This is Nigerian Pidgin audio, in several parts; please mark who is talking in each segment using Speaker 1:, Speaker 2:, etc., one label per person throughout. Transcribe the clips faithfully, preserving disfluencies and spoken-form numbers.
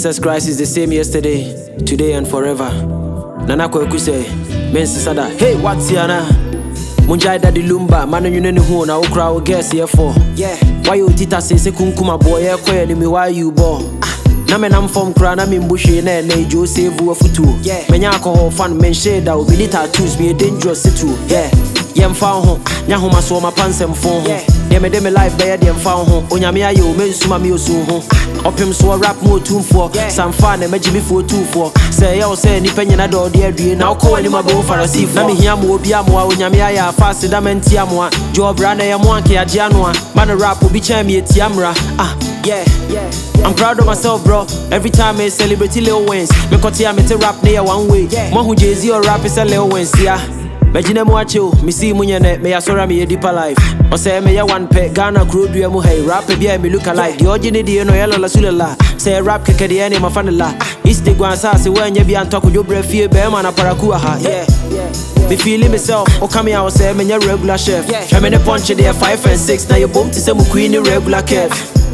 Speaker 1: Jesus Christ is the same yesterday, today and forever. Nana Kweku say, men sada, hey, what's yana? Munjai daddy lumba, manu yune hu na ukra o guess here for. Yeah, why you tita say se kunkuma boy, e kwe ni mi why you born? Na me nam from kra na me mbushi na na jo save wo futu. Yeah, menya alcohol fan men shade da obi tattoos be dangerous situ. Yeah, yem fa ho, nya ho maso ma pansem fon ho. Yeah, me de me life be dem fa ho. Onyame aye o me nsuma me osu ho. Opim so rap mo tumfo, some fan e magimi for two for. Say yo say ni penye na do de adue na ko ani mabo farasi for. Na me hia mo obi amo a onyame aye afase da menti amo a. Job ra na ye mo anke age ano a. Man rap obi chan me eti amra. Ah, yeah, yeah. I'm proud of myself, bro. Every time I celebrate little wins, me kotia me te rap near one way. Mo hu Jay-Z or rap is a little wins, yeah. Imagine mo acho, me see munyane, me asora me a deeper life. O say me ya one pet, Ghana crew do mo hey rap e bia me look alike. The origin di no yellow la sulala. Say rap keke di ene ma fanela. Is the gwansa se when ye bi antoko do bre fie be ma na paraku ha. Yeah. Me feeling myself, o come here say me ya regular chef. Try me the punch there five and six, now you boom to say mu queen regular curve.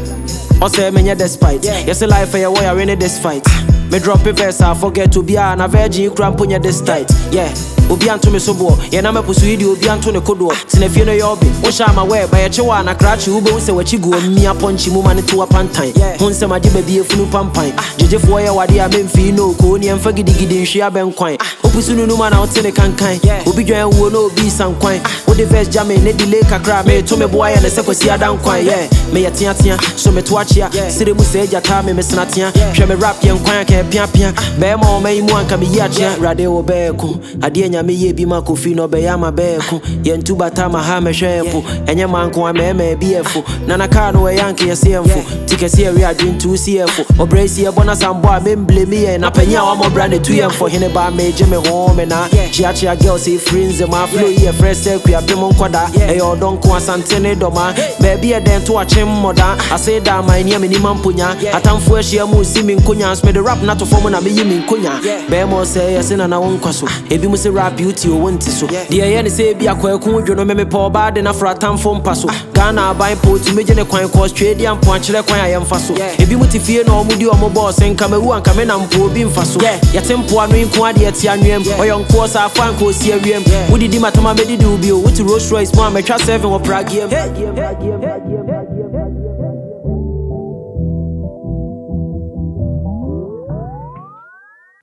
Speaker 1: I say me despite, yes a life for your way I win this fight. Me drop a verse, I forget to be an a virgin cramp on your this tight. Yeah, Obian to me so bo, yeah, I'm a pursuit, Obian to the Kodo. Sin if you know your be, wash out my way by a chihuahua and a cratch, who go say what you go, me a punchy woman to a pantine. Once my jibbe be a funu pampine. Jiji for your wadi a benfino, Coney and Faggy Diggy, she a ben quine. Opusunu no man out in the cankai. Obi Joan will no be some quine. What the first jamming, Neddy Lake a crab, me to me boy and a sequoia down quine. Yeah, me a tia tia, so me to watch ya. City Museja time, Miss Natia, she me rap young quine. Pia pia, be mo me mu anka me yache rade wo beku ade nyame ye bi ma kofi no be ya ma beku ye ntu bata ma ha me hwepo enye manko a me me bi efo na na ka no we yanke ye semfo tikesi e wi adwin tu siefo obresi e bona sambo a me blame ye na panya wa mo brand tu ye fo hene ba me je me ho me na chia chia girl say friends ma flow ye fresh e ku apem nkoda e yo don ko asante ne do ma be bi e den to a chem moda I say da my nia me ni mamponya atamfo a hia mu si me nkonya me the rap na to form na me yimi nkonya be mo say yes na na won kwaso ebi mu say rap beauty o wonti so de ye ne say bi akwaku dwo no me me po ba de na fra tamfo mpaso Ghana ban po tu me je ne kwan cause trade am po akere kwan ayem faso ebi mu tifie na omu di omo boss nka me wu anka me na mpo obi mfaso ye tempo anu nko ade ati anwem oyonko sa fan ko si awiem wudi di matama me di di obi o wuti Rolls Royce mo ametwa seven wo Prague